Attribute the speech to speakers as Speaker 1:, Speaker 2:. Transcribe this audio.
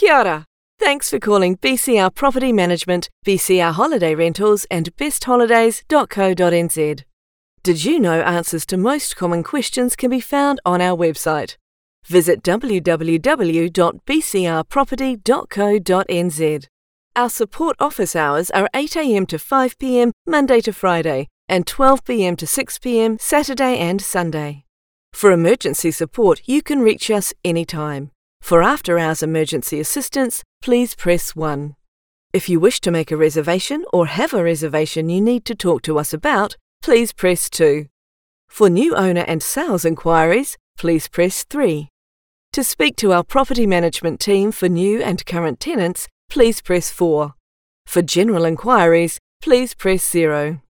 Speaker 1: Kia ora. Thanks for calling BCR Property Management, BCR Holiday Rentals and bestholidays.co.nz. Did you know answers to most common questions can be found on our website? Visit www.bcrproperty.co.nz. Our support office hours are 8 a.m. to 5 p.m. Monday to Friday and 12 p.m. to 6 p.m. Saturday and Sunday. For emergency support, you can reach us anytime. For after-hours emergency assistance, please press 1. If you wish to make a reservation or have a reservation you need to talk to us about, please press 2. For new owner and sales inquiries, please press 3. To speak to our property management team for new and current tenants, please press 4. For general inquiries, please press 0.